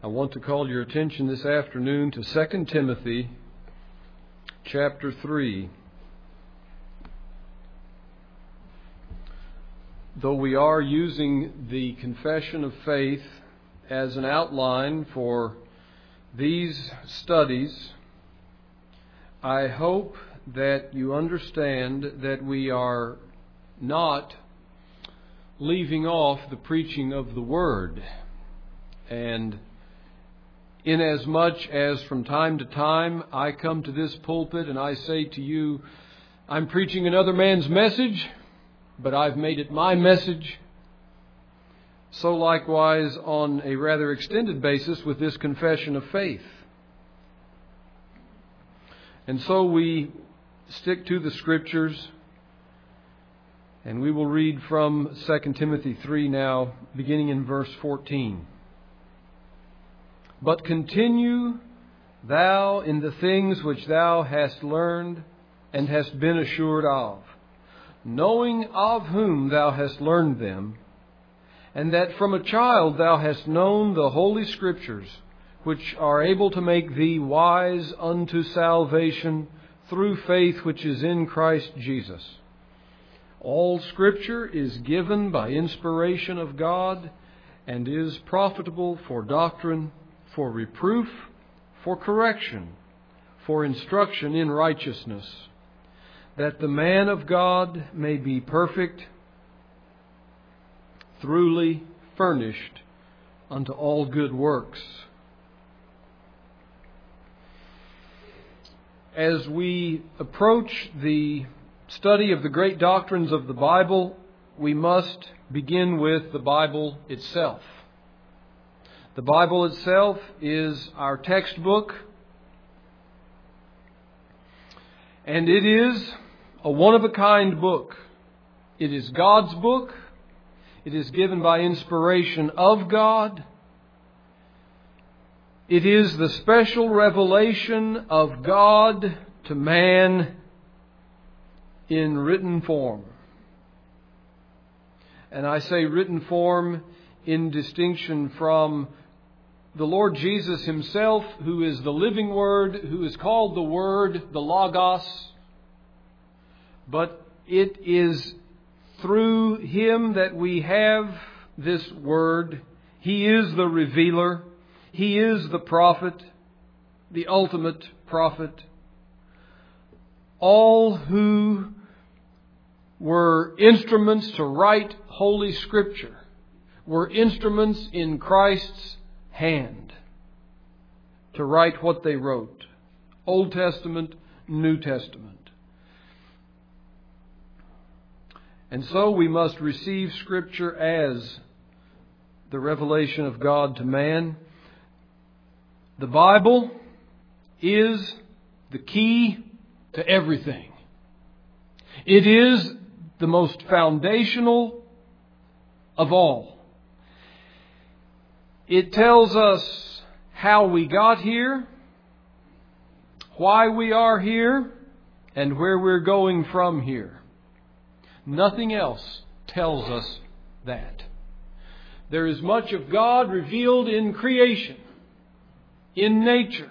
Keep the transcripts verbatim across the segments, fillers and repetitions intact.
I want to call your attention this afternoon to Second Timothy chapter three. Though we are using the Confession of Faith as an outline for these studies, I hope that you understand that we are not leaving off the preaching of the Word. And inasmuch as from time to time I come to this pulpit and I say to you, I'm preaching another man's message, but I've made it my message. So likewise on a rather extended basis with this confession of faith. And so we stick to the Scriptures, and we will read from Second Timothy three now, beginning in verse fourteen. But continue thou in the things which thou hast learned and hast been assured of, knowing of whom thou hast learned them, and that from a child thou hast known the Holy Scriptures, which are able to make thee wise unto salvation through faith which is in Christ Jesus. All Scripture is given by inspiration of God, and is profitable for doctrine, for reproof, for correction, for instruction in righteousness, that the man of God may be perfect, thoroughly furnished unto all good works. As we approach the study of the great doctrines of the Bible, we must begin with the Bible itself. The Bible itself is our textbook, and it is a one-of-a-kind book. It is God's book. It is given by inspiration of God. It is the special revelation of God to man in written form. And I say written form in distinction from the Lord Jesus Himself, who is the living Word, who is called the Word, the Logos. But it is through Him that we have this Word. He is the revealer. He is the prophet, the ultimate prophet. All who were instruments to write Holy Scripture were instruments in Christ's hand to write what they wrote. Old Testament, New Testament. And so we must receive Scripture as the revelation of God to man. The Bible is the key to everything. It is the most foundational of all. It tells us how we got here, why we are here, and where we're going from here. Nothing else tells us that. There is much of God revealed in creation, in nature.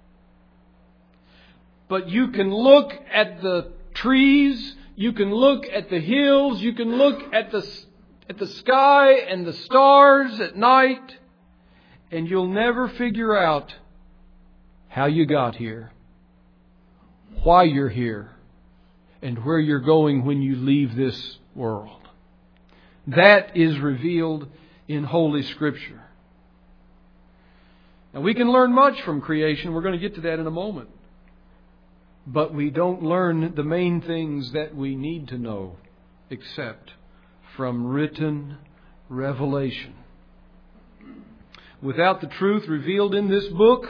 But you can look at the trees, you can look at the hills, you can look at the, at the sky and the stars at night, and you'll never figure out how you got here, why you're here, and where you're going when you leave this world. That is revealed in Holy Scripture. Now, we can learn much from creation. We're going to get to that in a moment. But we don't learn the main things that we need to know except from written revelation. Without the truth revealed in this book,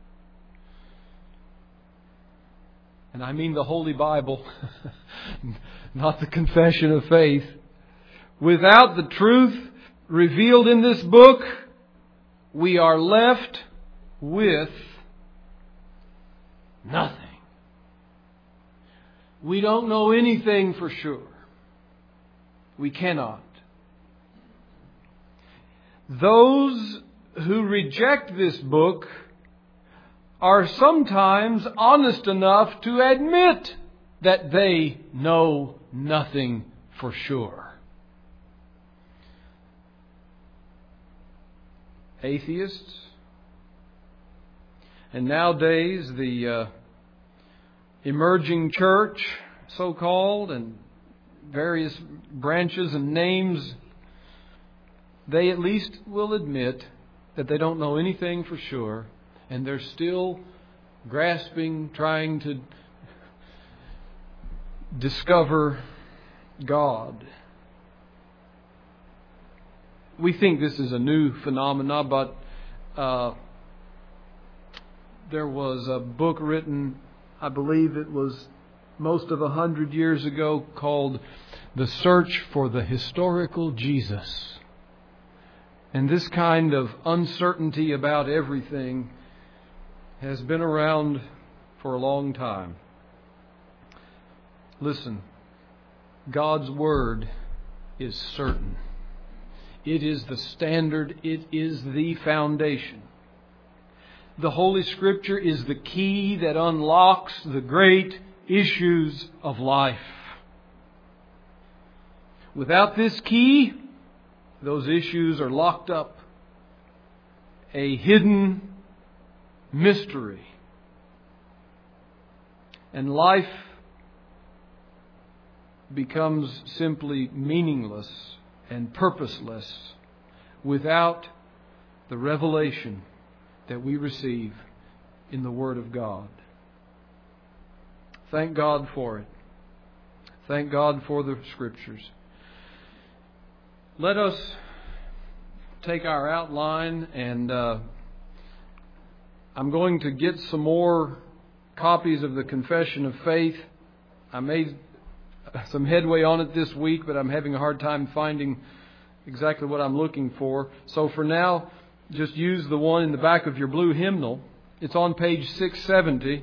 and I mean the Holy Bible, not the confession of faith, without the truth revealed in this book, we are left with nothing. We don't know anything for sure. We cannot. Those who reject this book are sometimes honest enough to admit that they know nothing for sure. Atheists, and nowadays the uh, emerging church, so-called, and various branches and names, they at least will admit that they don't know anything for sure, and they're still grasping, trying to discover God. We think this is a new phenomenon, but uh, there was a book written, I believe it was most of a hundred years ago, called The Search for the Historical Jesus. And this kind of uncertainty about everything has been around for a long time. Listen, God's Word is certain. It is the standard. It is the foundation. The Holy Scripture is the key that unlocks the great issues of life. Without this key, those issues are locked up. A hidden mystery. And life becomes simply meaningless and purposeless without the revelation that we receive in the Word of God. Thank God for it. Thank God for the Scriptures. Let us take our outline, and uh, I'm going to get some more copies of the Confession of Faith. I made some headway on it this week, but I'm having a hard time finding exactly what I'm looking for. So for now, just use the one in the back of your blue hymnal. It's on page six seventy.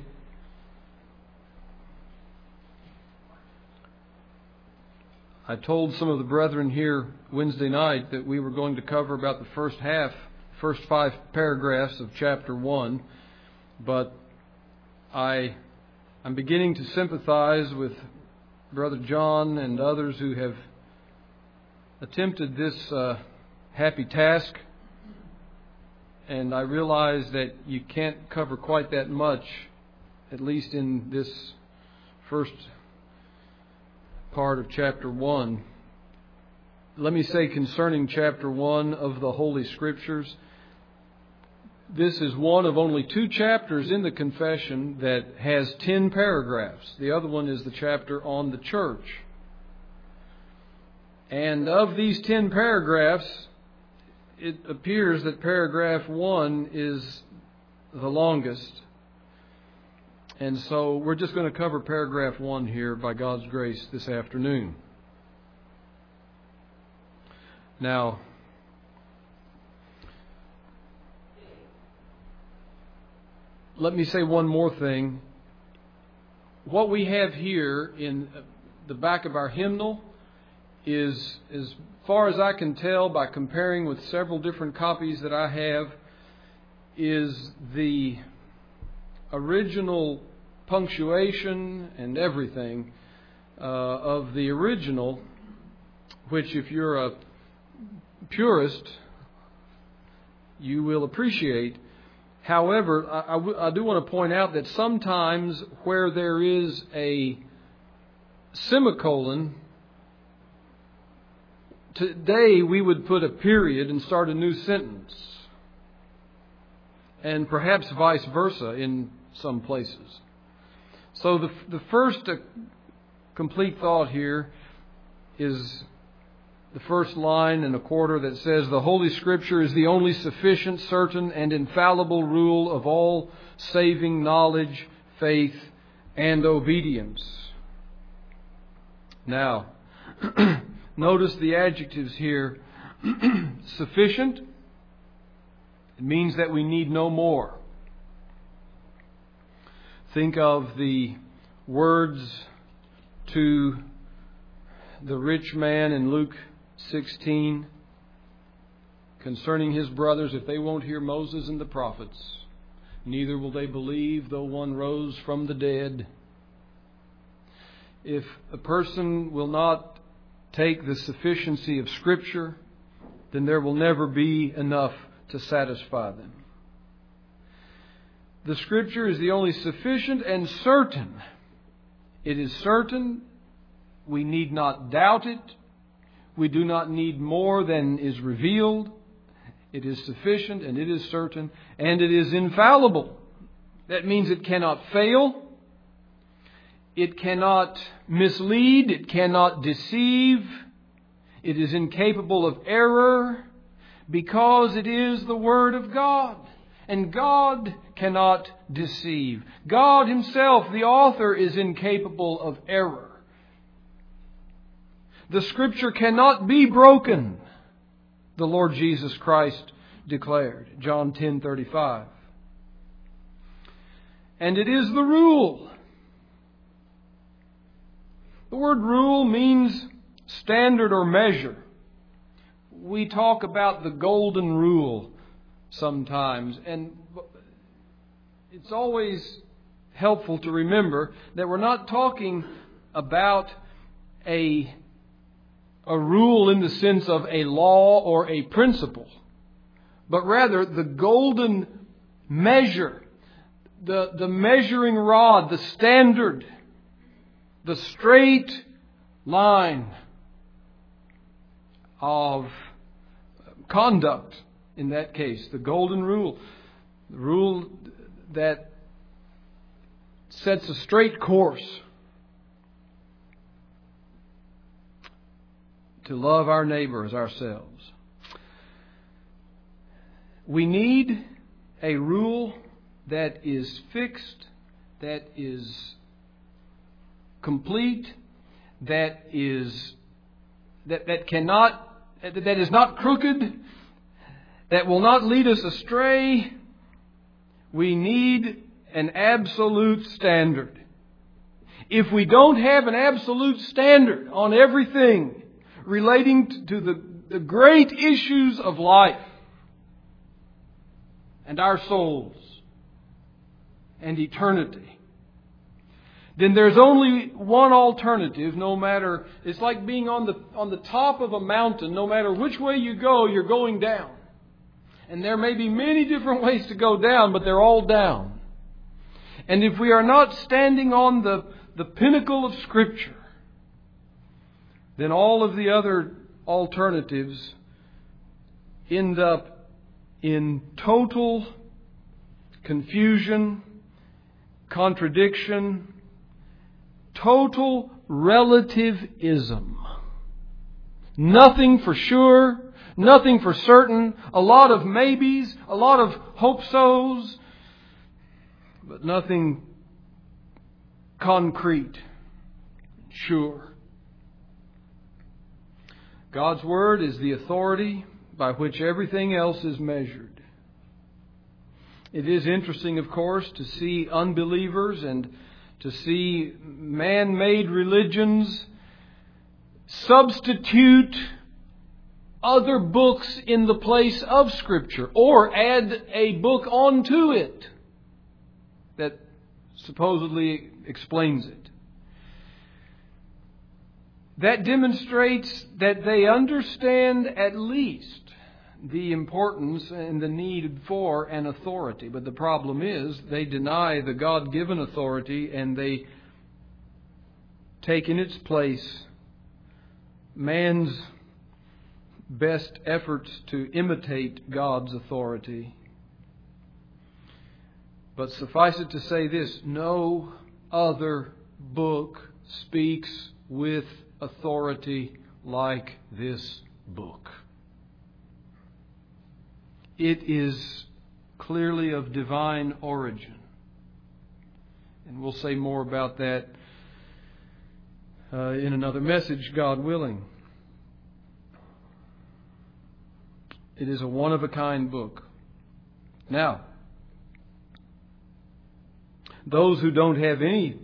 I told some of the brethren here Wednesday night that we were going to cover about the first half, first five paragraphs of chapter one, but I, I'm beginning to sympathize with Brother John and others who have attempted this uh, happy task, and I realize that you can't cover quite that much, at least in this first part of chapter one. Let me say concerning chapter one of the Holy Scriptures, this is one of only two chapters in the confession that has ten paragraphs. The other one is the chapter on the church. And of these ten paragraphs, it appears that paragraph one is the longest. And so we're just going to cover paragraph one here by God's grace this afternoon. Now, let me say one more thing. What we have here in the back of our hymnal is, as far as I can tell by comparing with several different copies that I have, is the original punctuation and everything uh, of the original, which if you're a purist, you will appreciate. However, I, I, w- I do want to point out that sometimes where there is a semicolon, today we would put a period and start a new sentence. And perhaps vice versa in some places. So the, the first uh, complete thought here is the first line and a quarter that says, "The Holy Scripture is the only sufficient, certain, and infallible rule of all saving knowledge, faith, and obedience." Now, notice the adjectives here. Sufficient. It means that we need no more. Think of the words to the rich man in Luke sixteen concerning his brothers, if they won't hear Moses and the prophets, neither will they believe though one rose from the dead. If a person will not take the sufficiency of Scripture, then there will never be enough to satisfy them. The Scripture is the only sufficient and certain. It is certain. We need not doubt it. We do not need more than is revealed. It is sufficient and it is certain and it is infallible. That means it cannot fail. It cannot mislead. It cannot deceive. It is incapable of error because it is the Word of God. And God cannot deceive. God Himself, the author, is incapable of error. The Scripture cannot be broken, the Lord Jesus Christ declared. John ten thirty-five. And it is the rule. The word rule means standard or measure. We talk about the golden rule sometimes, and it's always helpful to remember that we're not talking about a a rule in the sense of a law or a principle, but rather the golden measure, the, the measuring rod, the standard, the straight line of conduct in that case, the golden rule, the rule that sets a straight course to love our neighbor as ourselves. We need a rule that is fixed, that is complete, that is that that cannot that is not crooked, that will not lead us astray. We need an absolute standard. If we don't have an absolute standard on everything relating to the, the great issues of life and our souls and eternity, then there's only one alternative, no matter, it's like being on the, on the top of a mountain. No matter which way you go, you're going down. And there may be many different ways to go down, but they're all down. And if we are not standing on the, the pinnacle of Scripture, then all of the other alternatives end up in total confusion, contradiction, total relativism. Nothing for sure, nothing for certain, a lot of maybes, a lot of hope-sos, but nothing concrete, sure. God's Word is the authority by which everything else is measured. It is interesting, of course, to see unbelievers and to see man-made religions substitute other books in the place of Scripture, or add a book onto it that supposedly explains it. That demonstrates that they understand at least the importance and the need for an authority. But the problem is they deny the God-given authority and they take in its place man's best efforts to imitate God's authority. But suffice it to say this, no other book speaks with authority like this book. It is clearly of divine origin. And we'll say more about that uh, in another message, God willing. It is a one-of-a-kind book. Now, those who don't have any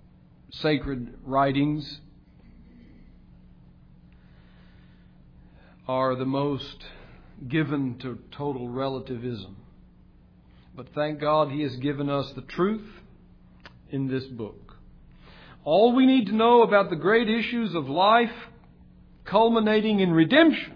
sacred writings are the most given to total relativism. But thank God He has given us the truth in this book. All we need to know about the great issues of life, culminating in redemption,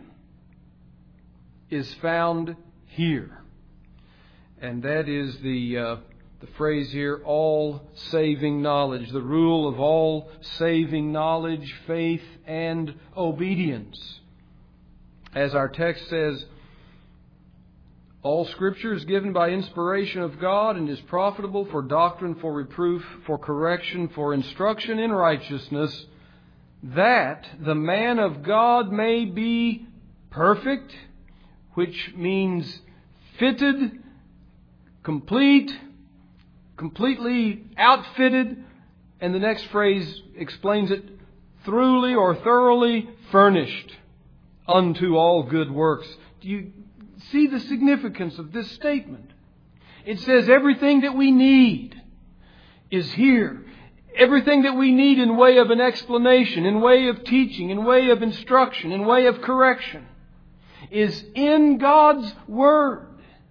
is found here. And that is the uh, the phrase here, all saving knowledge, the rule of all saving knowledge, faith, and obedience. As our text says, all Scripture is given by inspiration of God and is profitable for doctrine, for reproof, for correction, for instruction in righteousness, that the man of God may be perfect, which means fitted, complete, completely outfitted, and the next phrase explains it, thoroughly or thoroughly furnished unto all good works. Do you see the significance of this statement? It says everything that we need is here. Everything that we need in way of an explanation, in way of teaching, in way of instruction, in way of correction, is in God's Word,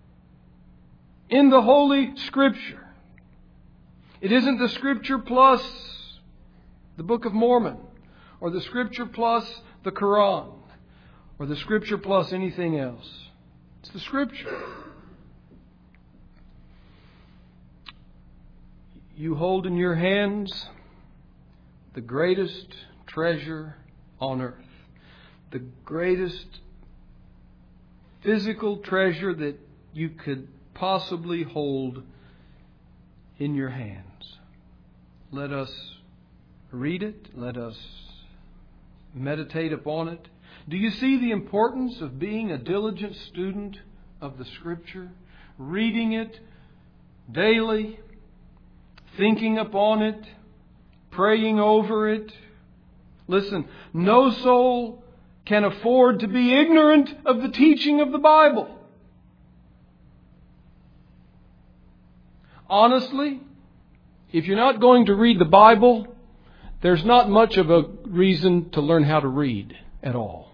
in the Holy Scripture. It isn't the Scripture plus the Book of Mormon, or the Scripture plus the Quran, or the Scripture plus anything else. It's the Scripture. You hold in your hands the greatest treasure on earth, the greatest physical treasure that you could possibly hold in your hands. Let us read it. Let us meditate upon it. Do you see the importance of being a diligent student of the Scripture? Reading it daily, thinking upon it, praying over it. Listen, no soul can afford to be ignorant of the teaching of the Bible. Honestly, if you're not going to read the Bible, there's not much of a reason to learn how to read at all.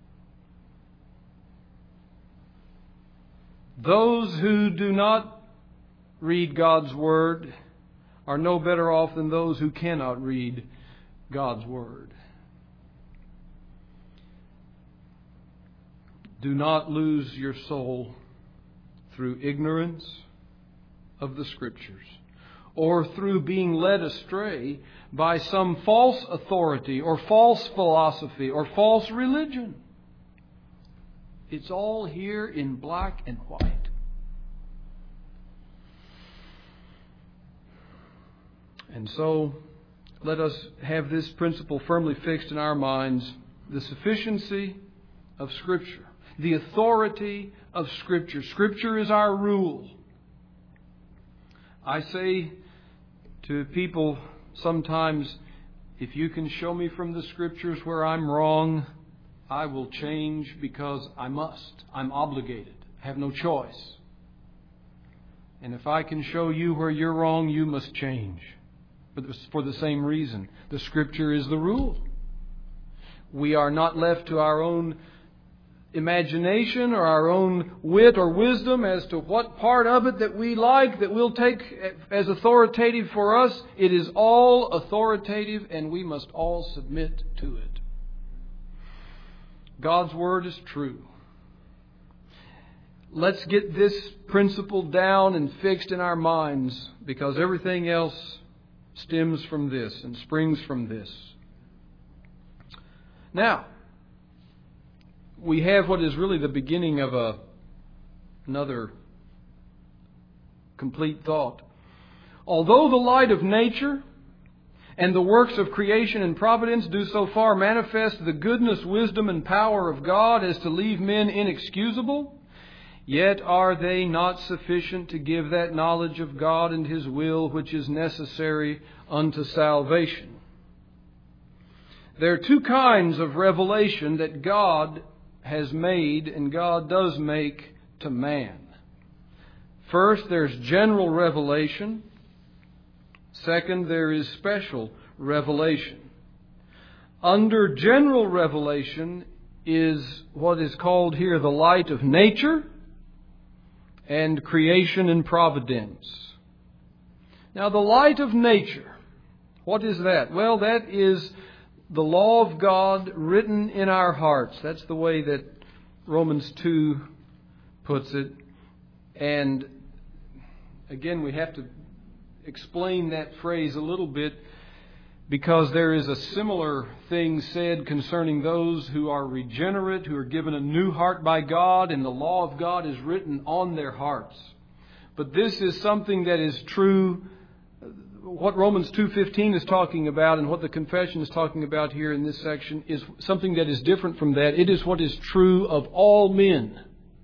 Those who do not read God's Word are no better off than those who cannot read God's Word. Do not lose your soul through ignorance of the Scriptures, or through being led astray by some false authority or false philosophy or false religion. It's all here in black and white. And so, let us have this principle firmly fixed in our minds: the sufficiency of Scripture, the authority of Scripture. Scripture is our rule. I say to people sometimes, if you can show me from the Scriptures where I'm wrong, I will change because I must. I'm obligated. I have no choice. And if I can show you where you're wrong, you must change. But for the same reason, the Scripture is the rule. We are not left to our own imagination or our own wit or wisdom as to what part of it that we like, that we'll take as authoritative for us. It is all authoritative, and we must all submit to it. God's Word is true. Let's get this principle down and fixed in our minds, because everything else stems from this and springs from this. Now, we have what is really the beginning of a, another complete thought. Although the light of nature and the works of creation and providence do so far manifest the goodness, wisdom, and power of God as to leave men inexcusable, yet are they not sufficient to give that knowledge of God and His will which is necessary unto salvation. There are two kinds of revelation that God has made and God does make to man. First, there's general revelation. Second, there is special revelation. Under general revelation is what is called here the light of nature and creation and providence. Now, the light of nature, what is that? Well, that is the law of God written in our hearts. That's the way that Romans two puts it. And again, we have to explain that phrase a little bit, because there is a similar thing said concerning those who are regenerate, who are given a new heart by God, and the law of God is written on their hearts. But this is something that is true. What Romans two fifteen is talking about and what the confession is talking about here in this section is something that is different from that. It is what is true of all men.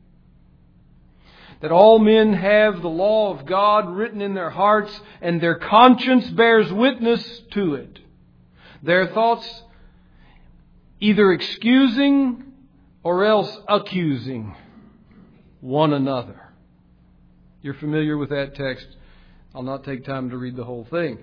That all men have the law of God written in their hearts, and their conscience bears witness to it. Their thoughts either excusing or else accusing one another. You're familiar with that text. I'll not take time to read the whole thing.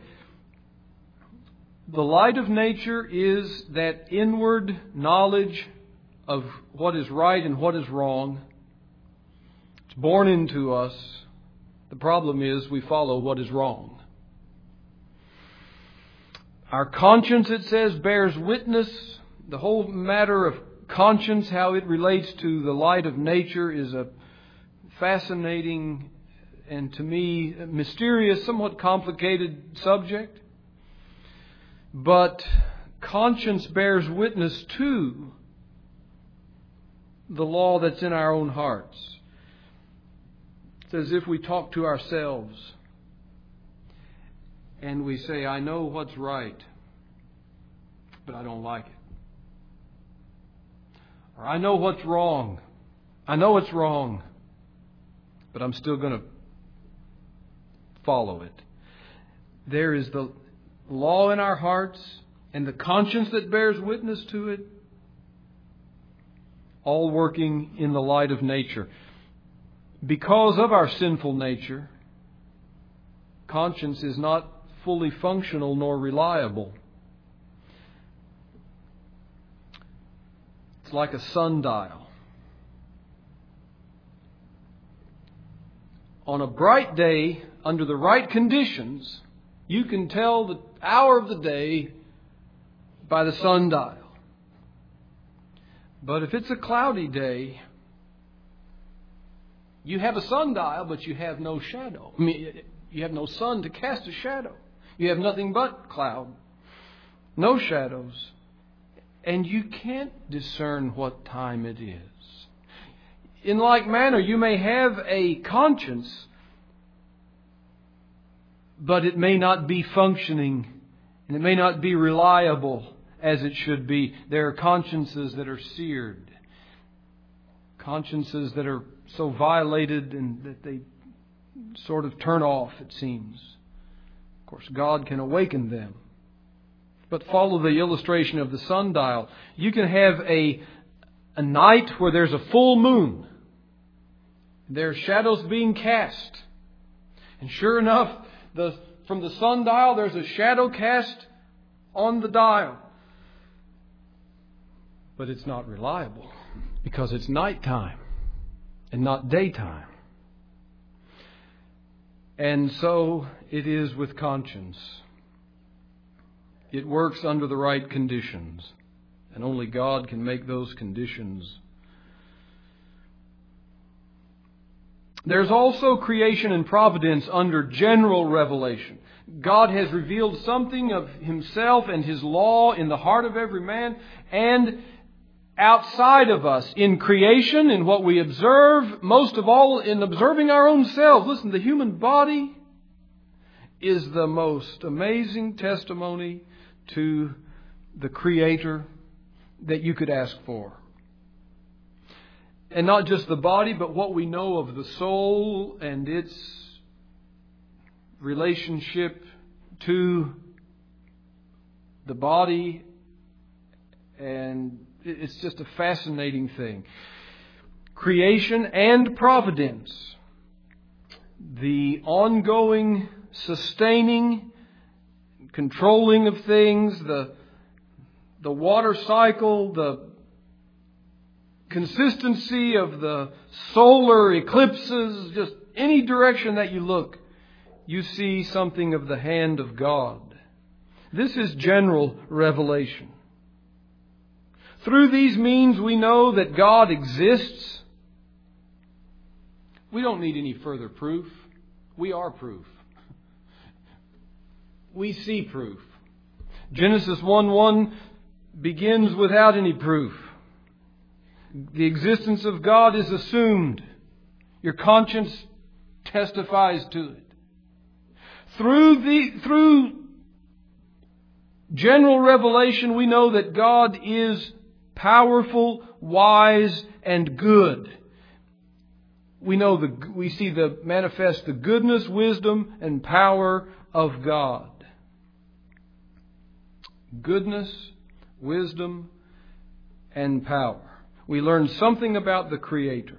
The light of nature is that inward knowledge of what is right and what is wrong. It's born into us. The problem is we follow what is wrong. Our conscience, it says, bears witness. The whole matter of conscience, how it relates to the light of nature, is a fascinating and, to me, mysterious, somewhat complicated subject. But conscience bears witness to the law that's in our own hearts. It's as if we talk to ourselves and we say, I know what's right, but I don't like it. Or I know what's wrong. I know it's wrong, but I'm still going to follow it. There is the law in our hearts and the conscience that bears witness to it, all working in the light of nature. Because of our sinful nature, conscience is not fully functional nor reliable. It's like a sundial. On a bright day, under the right conditions, you can tell the hour of the day by the sundial. But if it's a cloudy day, you have a sundial, but you have no shadow. I mean, you have no sun to cast a shadow. You have nothing but cloud. No shadows. And you can't discern what time it is. In like manner, you may have a conscience, but it may not be functioning, and it may not be reliable as it should be. There are consciences that are seared. Consciences that are so violated and that they sort of turn off, it seems. Of course, God can awaken them. But follow the illustration of the sundial. You can have a, a night where there's a full moon. There are shadows being cast. And sure enough, the, from the sundial, there's a shadow cast on the dial. But it's not reliable because it's nighttime and not daytime. And so it is with conscience. It works under the right conditions, and only God can make those conditions. There's also creation and providence under general revelation. God has revealed something of Himself and His law in the heart of every man and outside of us in creation, in what we observe, most of all in observing our own selves. Listen, the human body is the most amazing testimony to the Creator that you could ask for. And not just the body, but what we know of the soul and its relationship to the body. And it's just a fascinating thing. Creation and providence. The ongoing, sustaining, controlling of things, the, the water cycle, the consistency of the solar eclipses, just any direction that you look, you see something of the hand of God. This is general revelation. Through these means we know that God exists. We don't need any further proof. We are proof. We see proof. Genesis one one begins without any proof. The existence of God is assumed. Your conscience testifies to it. Through the through general revelation, we know that God is powerful, wise, and good. We know the we see the manifest the goodness, wisdom, and power of God. Goodness, wisdom, and power. We learn something about the Creator.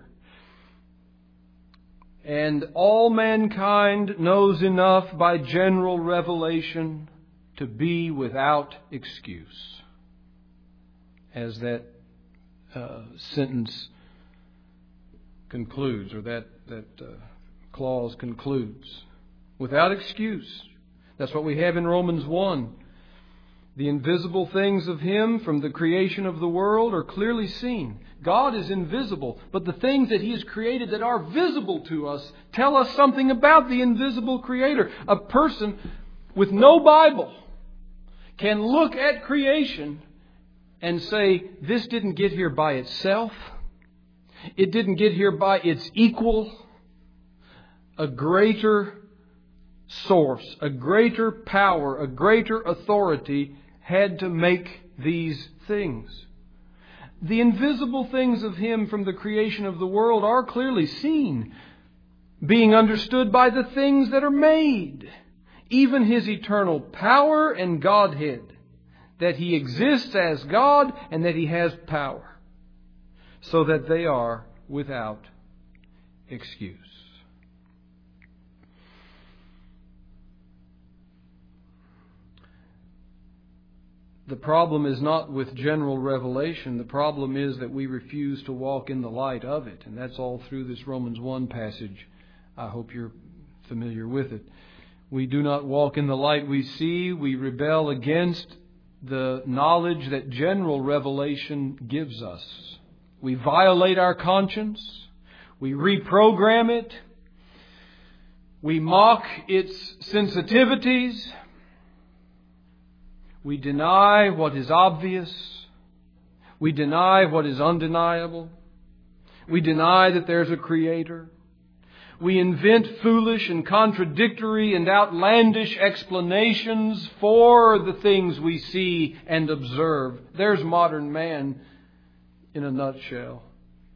And all mankind knows enough by general revelation to be without excuse. As that uh, sentence concludes, or that, that uh, clause concludes. Without excuse. That's what we have in Romans one. The invisible things of Him from the creation of the world are clearly seen. God is invisible, but the things that He has created that are visible to us tell us something about the invisible Creator. A person with no Bible can look at creation and say, this didn't get here by itself. It didn't get here by its equal. A greater source, a greater power, a greater authority had to make these things. The invisible things of Him from the creation of the world are clearly seen, being understood by the things that are made. Even His eternal power and Godhead, that He exists as God and that He has power, so that they are without excuse. The problem is not with general revelation. The problem is that we refuse to walk in the light of it. And that's all through this Romans one passage. I hope you're familiar with it. We do not walk in the light we see. We rebel against the knowledge that general revelation gives us. We violate our conscience. We reprogram it. We mock its sensitivities. We deny what is obvious. We deny what is undeniable. We deny that there's a Creator. We invent foolish and contradictory and outlandish explanations for the things we see and observe. There's modern man in a nutshell.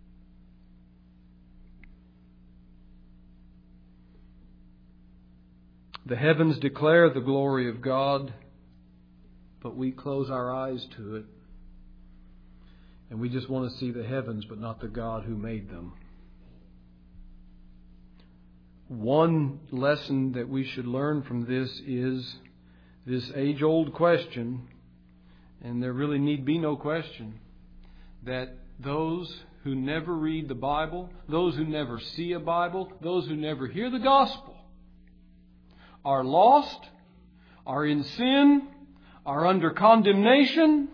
The heavens declare the glory of God, but we close our eyes to it. And we just want to see the heavens, but not the God who made them. One lesson that we should learn from this is this age-old question, and there really need be no question, that those who never read the Bible, those who never see a Bible, those who never hear the gospel, are lost, are in sin, are under condemnation,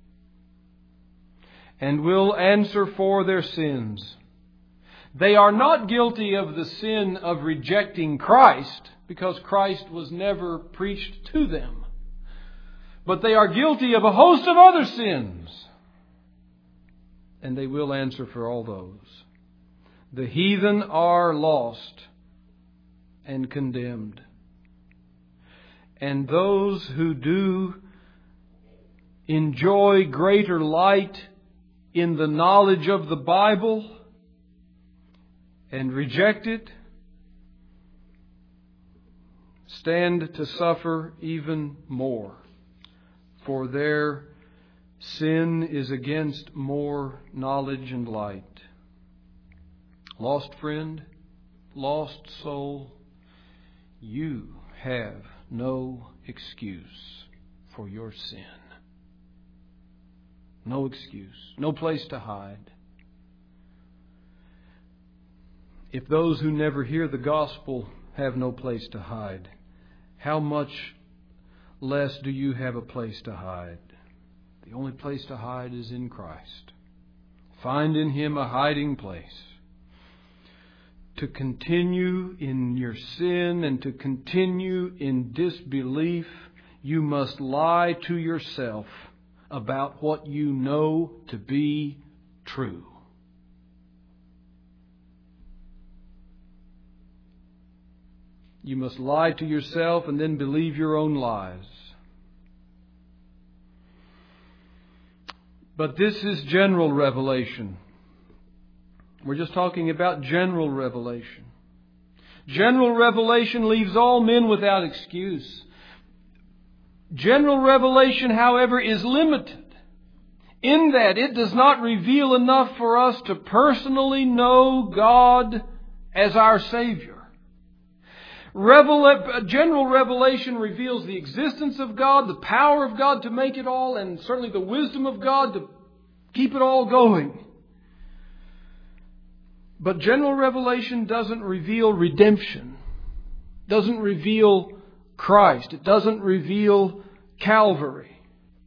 and will answer for their sins. They are not guilty of the sin of rejecting Christ, because Christ was never preached to them. But they are guilty of a host of other sins, and they will answer for all those. The heathen are lost and condemned. And those who do enjoy greater light in the knowledge of the Bible and reject it, stand to suffer even more. For their sin is against more knowledge and light. Lost friend, lost soul, you have no excuse for your sin. No excuse. No place to hide. if those who never hear the gospel have no place to hide, how much less do you have a place to hide? The only place to hide is in Christ. Find in Him a hiding place. To continue in your sin and to continue in disbelief, you must lie to yourself about what you know to be true. You must lie to yourself and then believe your own lies. But this is general revelation. We're just talking about general revelation. General revelation leaves all men without excuse. General revelation, however, is limited in that it does not reveal enough for us to personally know God as our Savior. Revela- general revelation reveals the existence of God, the power of God to make it all, and certainly the wisdom of God to keep it all going. But general revelation doesn't reveal redemption. Doesn't reveal Christ. It doesn't reveal Calvary.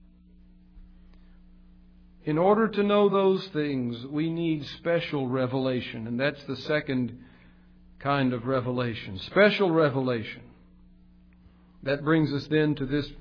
In order to know those things, we need special revelation. And that's the second kind of revelation. Special revelation. That brings us then to this.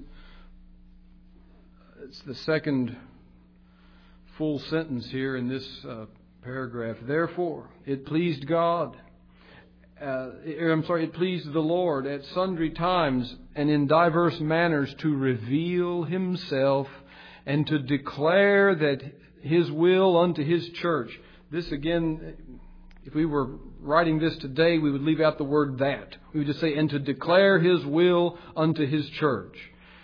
It's the second full sentence here in this uh, paragraph. Therefore, it pleased God. Uh, I'm sorry, it pleased the Lord at sundry times and in diverse manners to reveal Himself and to declare that His will unto His church. This again, if we were writing this today, we would leave out the word that. We would just say, and to declare His will unto His church.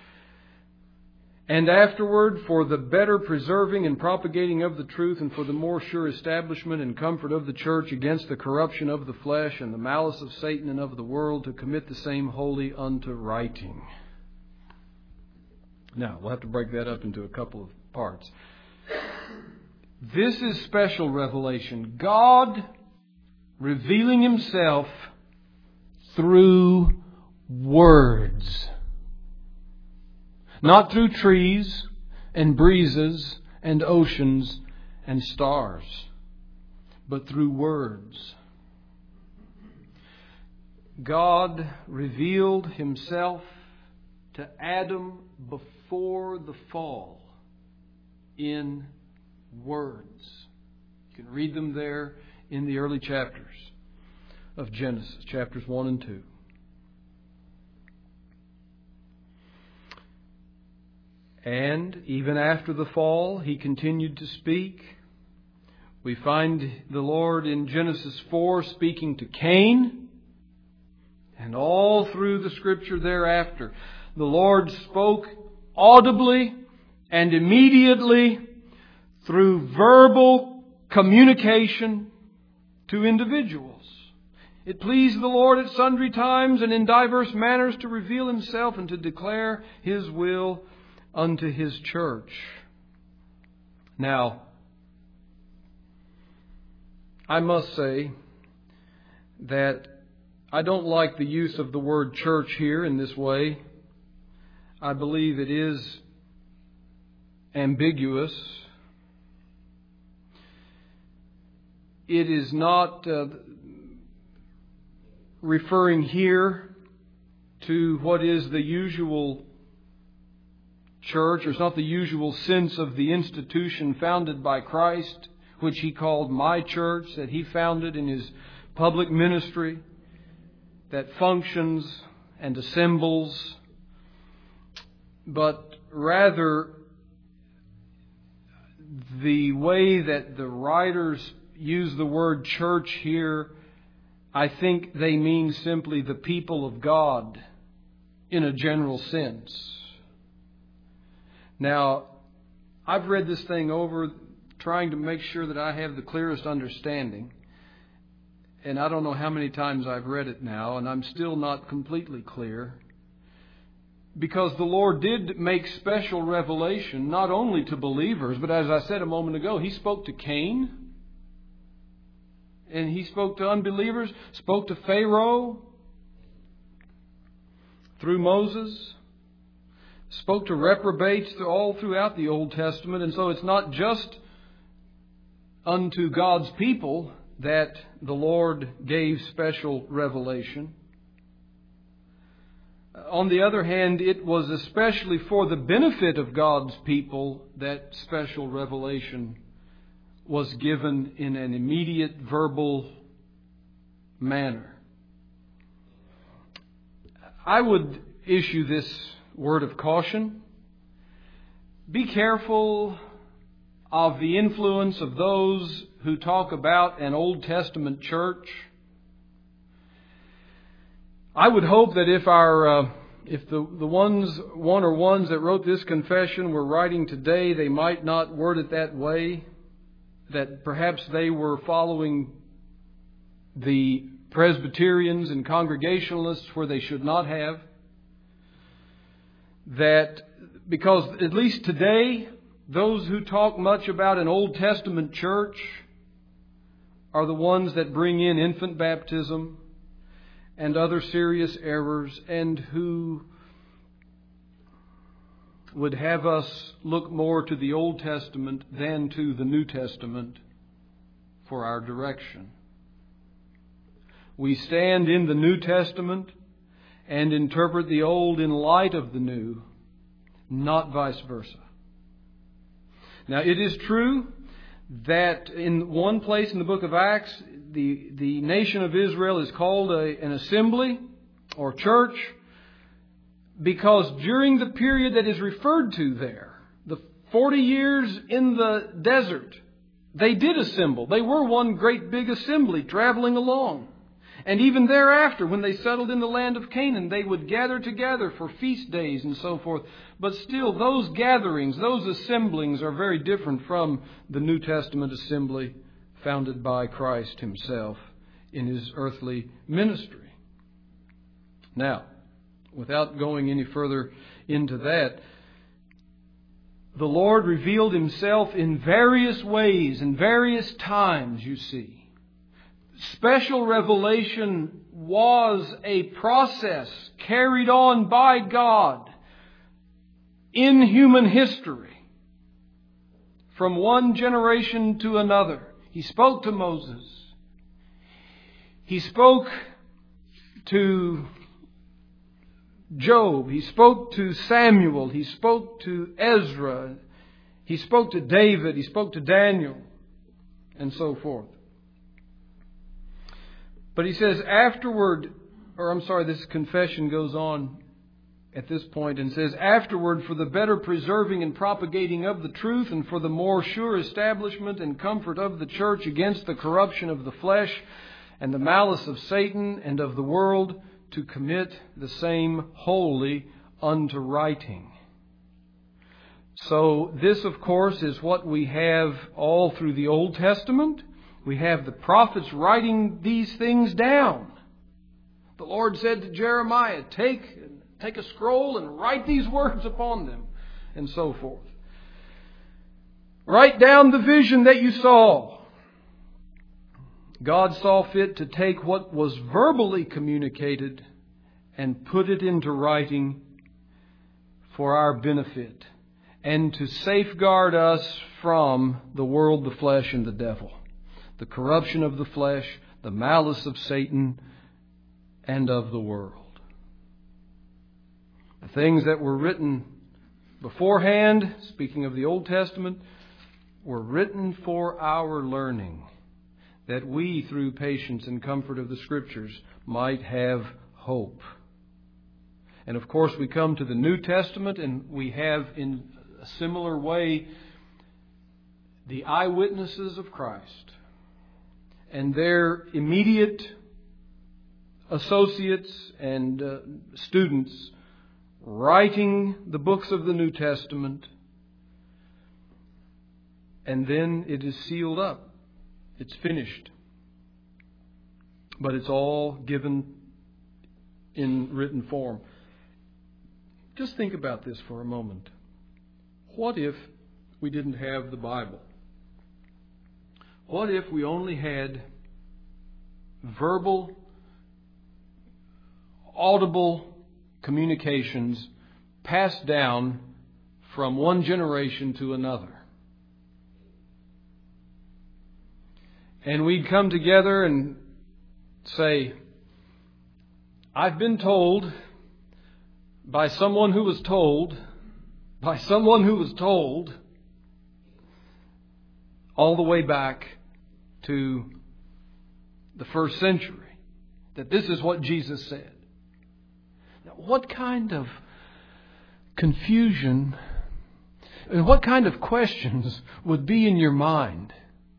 And afterward, for the better preserving and propagating of the truth, and for the more sure establishment and comfort of the church against the corruption of the flesh and the malice of Satan and of the world, to commit the same wholly unto writing. Now, we'll have to break that up into a couple of parts. This is special revelation. God revealing Himself through words. Not through trees and breezes and oceans and stars, but through words. God revealed Himself to Adam before the fall in words. You can read them there in the early chapters of Genesis, chapters one and two. And even after the fall, He continued to speak. We find the Lord in Genesis four speaking to Cain. And all through the Scripture thereafter, the Lord spoke audibly and immediately through verbal communication to individuals. It pleased the Lord at sundry times and in diverse manners to reveal Himself and to declare His will unto His church. Now, I must say that I don't like the use of the word church here in this way. I believe it is ambiguous. It is not uh, referring here to what is the usual church, or it's not the usual sense of the institution founded by Christ, which He called my church, that He founded in His public ministry, that functions and assembles, but rather the way that the writers use the word church here, I think they mean simply the people of God in a general sense. Now, I've read this thing over trying to make sure that I have the clearest understanding. And I don't know how many times I've read it now, and I'm still not completely clear. Because the Lord did make special revelation, not only to believers, but as I said a moment ago, He spoke to Cain. and He spoke to unbelievers, spoke to Pharaoh through Moses, spoke to reprobates all throughout the Old Testament. And so it's not just unto God's people that the Lord gave special revelation. On the other hand, it was especially for the benefit of God's people that special revelation was given in an immediate verbal manner. I would issue this word of caution. Be careful of the influence of those who talk about an Old Testament church. I would hope that if our uh, if the the ones one or ones that wrote this confession were writing today, they might not word it that way. That perhaps they were following the Presbyterians and Congregationalists where they should not have. That because at least today, those who talk much about an Old Testament church are the ones that bring in infant baptism and other serious errors, and who would have us look more to the Old Testament than to the New Testament for our direction. We stand in the New Testament and interpret the Old in light of the New, not vice versa. Now, it is true that in one place in the book of Acts, the, the nation of Israel is called a, an assembly or church because during the period that is referred to there, the forty years in the desert, they did assemble. They were one great big assembly traveling along. And even thereafter, when they settled in the land of Canaan, they would gather together for feast days and so forth. But still, those gatherings, those assemblings are very different from the New Testament assembly founded by Christ Himself in His earthly ministry. Now, without going any further into that, the Lord revealed Himself in various ways, in various times, you see. Special revelation was a process carried on by God in human history from one generation to another. He spoke to Moses. He spoke to Job. He spoke to Samuel. He spoke to Ezra. He spoke to David. He spoke to Daniel, and so forth. But he says afterward, or I'm sorry, this confession goes on at this point and says, afterward, for the better preserving and propagating of the truth, and for the more sure establishment and comfort of the church against the corruption of the flesh and the malice of Satan and of the world, to commit the same wholly unto writing. So this, of course, is what we have all through the Old Testament. We have the prophets writing these things down. The Lord said to Jeremiah, take, take a scroll and write these words upon them, and so forth. Write down the vision that you saw. God saw fit to take what was verbally communicated and put it into writing for our benefit, and to safeguard us from the world, the flesh, and the devil. The corruption of the flesh, the malice of Satan, and of the world. The things that were written beforehand, speaking of the Old Testament, were written for our learning, that we, through patience and comfort of the Scriptures, might have hope. And of course, we come to the New Testament, and we have in a similar way the eyewitnesses of Christ and their immediate associates and uh, students writing the books of the New Testament. And then it is sealed up. It's finished. But it's all given in written form. Just think about this for a moment. What if we didn't have the Bible? What if we only had verbal, audible communications passed down from one generation to another. And we'd come together and say, I've been told by someone who was told, by someone who was told, all the way back to the first century, that this is what Jesus said. Now, what kind of confusion and what kind of questions would be in your mind?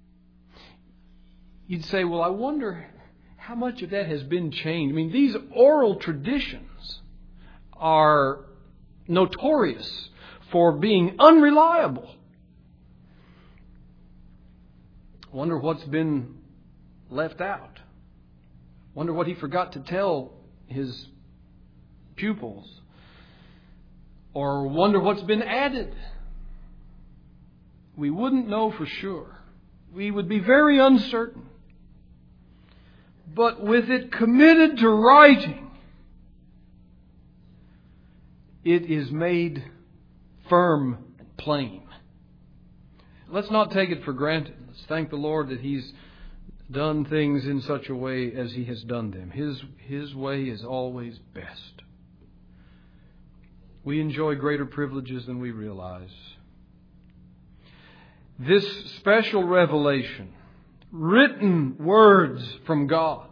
You'd say, well, I wonder how much of that has been changed. I mean, these oral traditions are notorious for being unreliable. Wonder what's been left out. Wonder what he forgot to tell his pupils. Or wonder what's been added. We wouldn't know for sure. We would be very uncertain. But with it committed to writing, it is made firm and plain. Let's not take it for granted. Let's thank the Lord that He's done things in such a way as He has done them. His, His way is always best. We enjoy greater privileges than we realize. This special revelation, written words from God,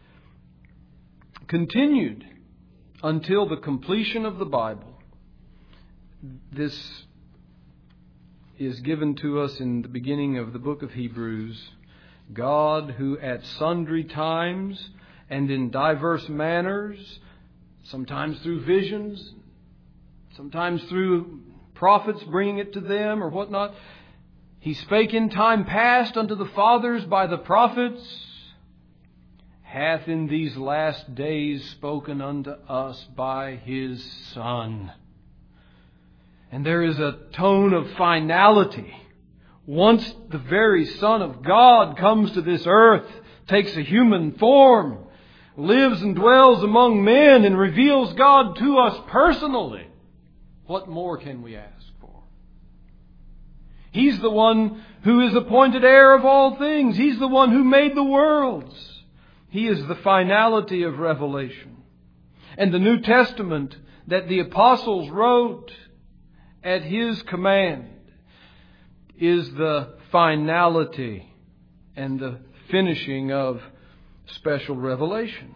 continued until the completion of the Bible. This is given to us in the beginning of the book of Hebrews. God, who at sundry times and in diverse manners, sometimes through visions, sometimes through prophets bringing it to them or whatnot, He spake in time past unto the fathers by the prophets, hath in these last days spoken unto us by His Son. And there is a tone of finality. Once the very Son of God comes to this earth, takes a human form, lives and dwells among men, and reveals God to us personally, what more can we ask for? He's the one who is appointed heir of all things. He's the one who made the worlds. He is the finality of revelation. And the New Testament that the apostles wrote at His command is the finality and the finishing of special revelation.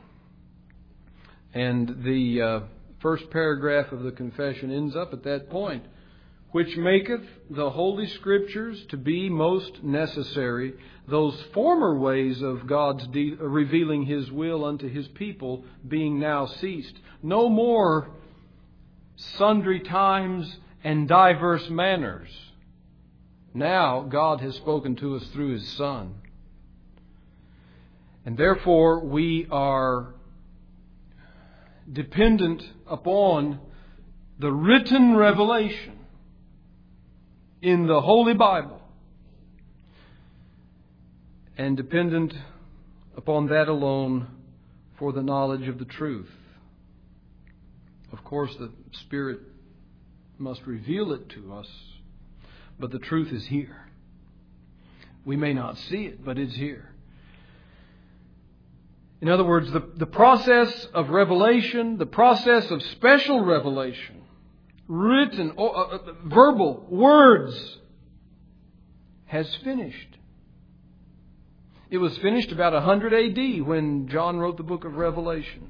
And the uh, first paragraph of the confession ends up at that point. Which maketh the Holy Scriptures to be most necessary, those former ways of God's de- revealing His will unto His people being now ceased. No more sundry times and diverse manners. Now God has spoken to us through His Son. And therefore we are dependent upon the written revelation in the Holy Bible, and dependent upon that alone for the knowledge of the truth. Of course, the Spirit must reveal it to us, but the truth is here. We may not see it, but it's here. In other words, the, the process of revelation, the process of special revelation, written, uh, uh, verbal, words, has finished. It was finished about one hundred A D when John wrote the book of Revelation.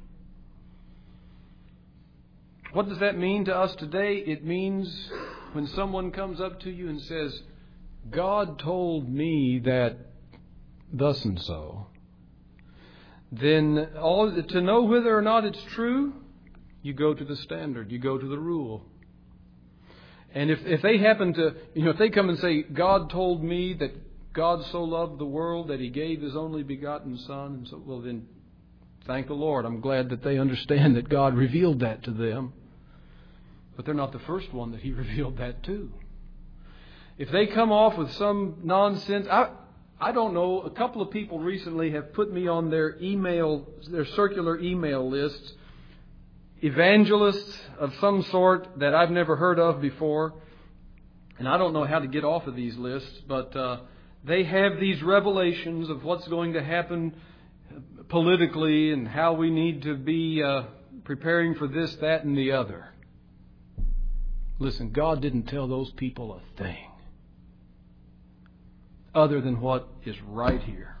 What does that mean to us today? It means when someone comes up to you and says, God told me that thus and so, then all, to know whether or not it's true, you go to the standard, you go to the rule. And if, if they happen to, you know, if they come and say, God told me that God so loved the world that He gave His only begotten Son, and so, well then, thank the Lord. I'm glad that they understand that God revealed that to them. But they're not the first one that He revealed that to. If they come off with some nonsense, I, I don't know, a couple of people recently have put me on their email, their circular email lists, evangelists of some sort that I've never heard of before. And I don't know how to get off of these lists, but uh, they have these revelations of what's going to happen politically and how we need to be uh, preparing for this, that, and the other. Listen, God didn't tell those people a thing other than what is right here.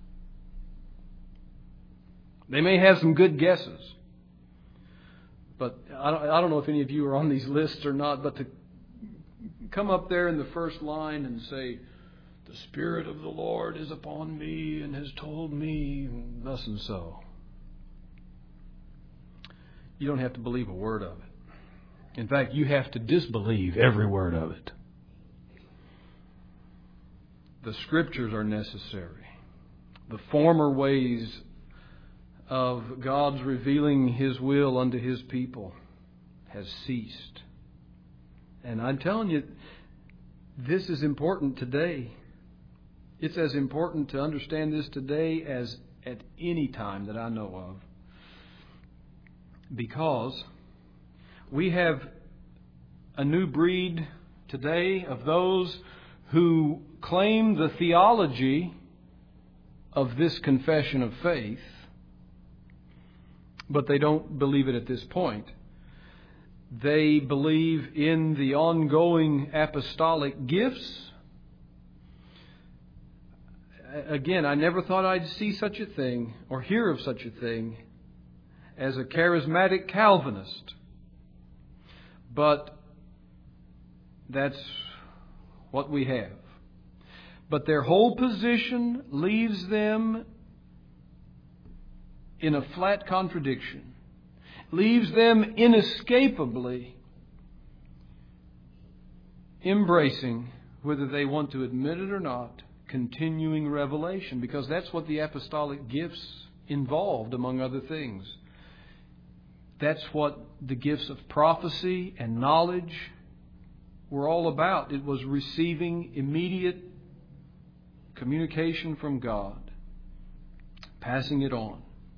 They may have some good guesses, but I don't, I don't know if any of you are on these lists or not, but to come up there in the first line and say, "The Spirit of the Lord is upon me and has told me thus and so." You don't have to believe a word of it. In fact, you have to disbelieve every word of it. The Scriptures are necessary. The former ways of God's revealing His will unto His people has ceased. And I'm telling you, this is important today. It's as important to understand this today as at any time that I know of. Because we have a new breed today of those who claim the theology of this confession of faith, but they don't believe it at this point. They believe in the ongoing apostolic gifts. Again, I never thought I'd see such a thing or hear of such a thing as a charismatic Calvinist. But that's what we have. But their whole position leaves them in a flat contradiction. Leaves them inescapably embracing, whether they want to admit it or not, continuing revelation. Because that's what the apostolic gifts involved, among other things. That's what the gifts of prophecy and knowledge were all about. It was receiving immediate communication from God, passing it on.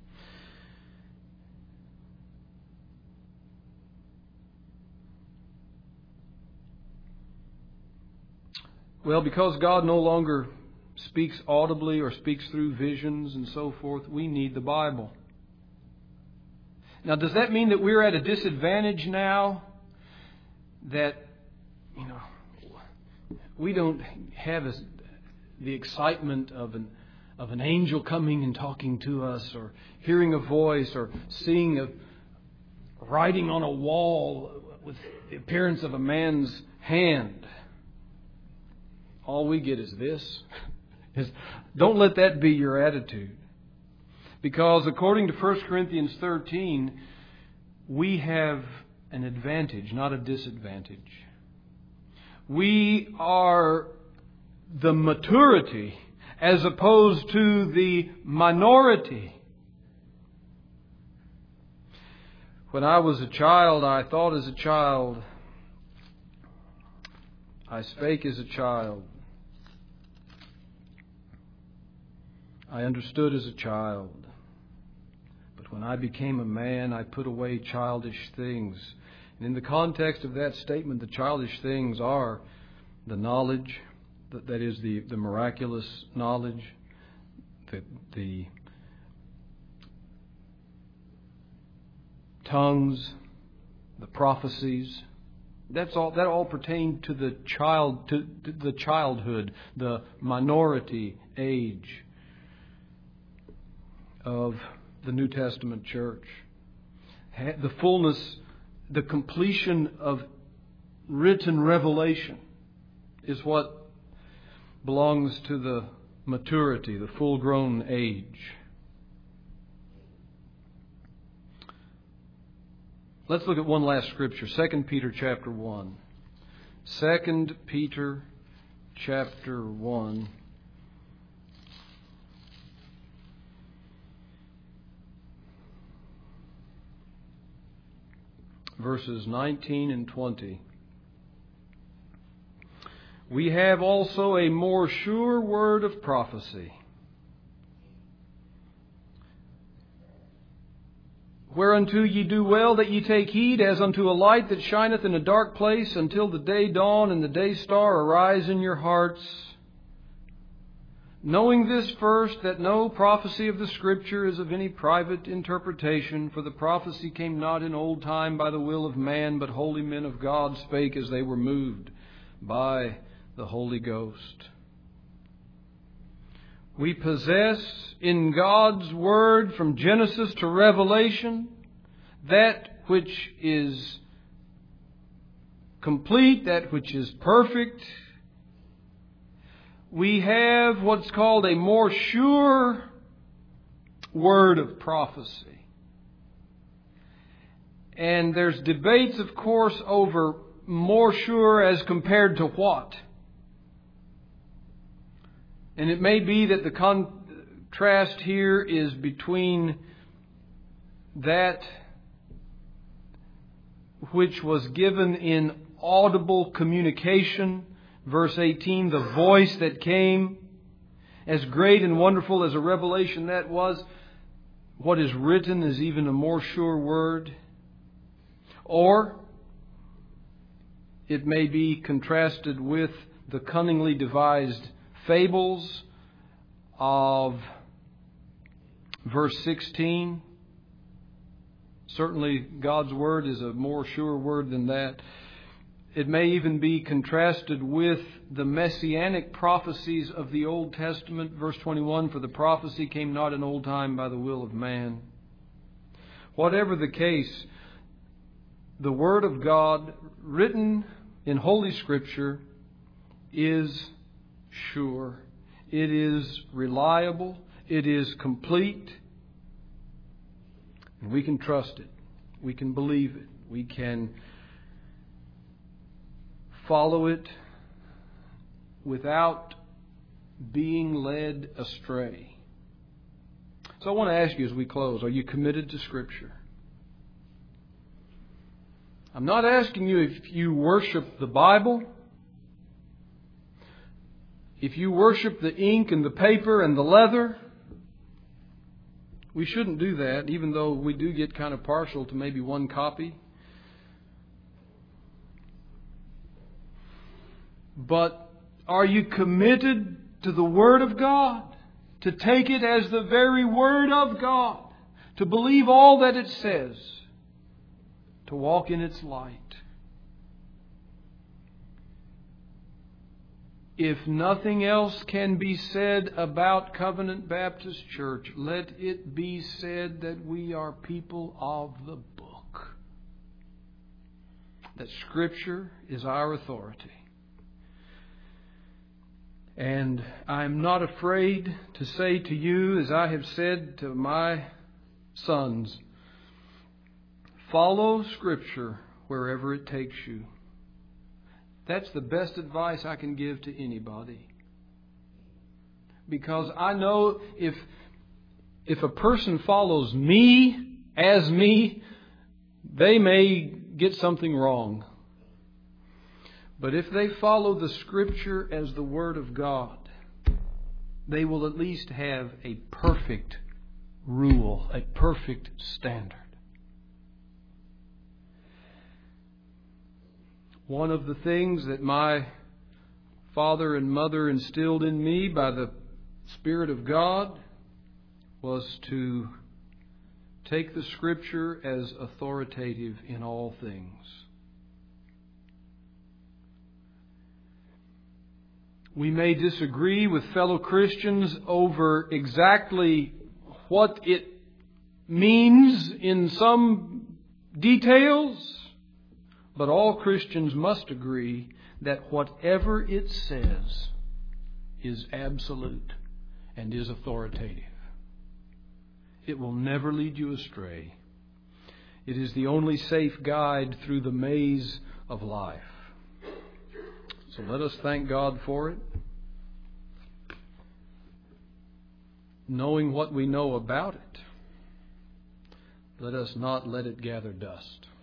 Well, because God no longer speaks audibly or speaks through visions and so forth, we need the Bible. Now, does that mean that we're at a disadvantage now? That, you know, we don't have as the excitement of an of an angel coming and talking to us, or hearing a voice, or seeing a writing on a wall with the appearance of a man's hand. All we get is this. Is, don't let that be your attitude. Because according to First Corinthians thirteen, we have an advantage, not a disadvantage. We are the maturity as opposed to the minority. When I was a child, I thought as a child. I spake as a child. I understood as a child. But when I became a man, I put away childish things. And in the context of that statement, the childish things are the knowledge, that, that is the, the miraculous knowledge, the, the tongues, the prophecies. That's all. That all pertained to the child, to, to the childhood, the minority age of the New Testament church. The fullness, the completion of written revelation is what belongs to the maturity, the full-grown age. Let's look at one last scripture, Second Peter chapter one. Second Peter chapter one. Verses nineteen and twenty. we have also a more sure word of prophecy. Whereunto ye do well that ye take heed, as unto a light that shineth in a dark place, until the day dawn and the day star arise in your hearts. Knowing this first, that no prophecy of the Scripture is of any private interpretation, for the prophecy came not in old time by the will of man, but holy men of God spake as they were moved by the Holy Ghost. We possess in God's Word from Genesis to Revelation that which is complete, that which is perfect. We have what's called a more sure word of prophecy. And there's debates, of course, over more sure as compared to what. And it may be that the contrast here is between that which was given in audible communication, verse eighteen, the voice that came, as great and wonderful as a revelation that was, what is written is even a more sure word. Or it may be contrasted with the cunningly devised fables of verse sixteen. Certainly God's Word is a more sure word than that. It may even be contrasted with the messianic prophecies of the Old Testament. Verse twenty-one, for the prophecy came not in old time by the will of man. Whatever the case, the Word of God written in Holy Scripture is sure. It is reliable. It is complete. And we can trust it. We can believe it. We can follow it without being led astray. So I want to ask you as we close, are you committed to Scripture? I'm not asking you if you worship the Bible, if you worship the ink and the paper and the leather. We shouldn't do that, even though we do get kind of partial to maybe one copy. But are you committed to the Word of God? To take it as the very Word of God? To believe all that it says? To walk in its light? If nothing else can be said about Covenant Baptist Church, let it be said that we are people of the book. That Scripture is our authority. And I'm not afraid to say to you, as I have said to my sons, follow Scripture wherever it takes you. That's the best advice I can give to anybody. Because I know if if a person follows me as me, they may get something wrong. But if they follow the Scripture as the Word of God, they will at least have a perfect rule, a perfect standard. One of the things that my father and mother instilled in me by the Spirit of God was to take the Scripture as authoritative in all things. We may disagree with fellow Christians over exactly what it means in some details. But all Christians must agree that whatever it says is absolute and is authoritative. It will never lead you astray. It is the only safe guide through the maze of life. So let us thank God for it. Knowing what we know about it, let us not let it gather dust.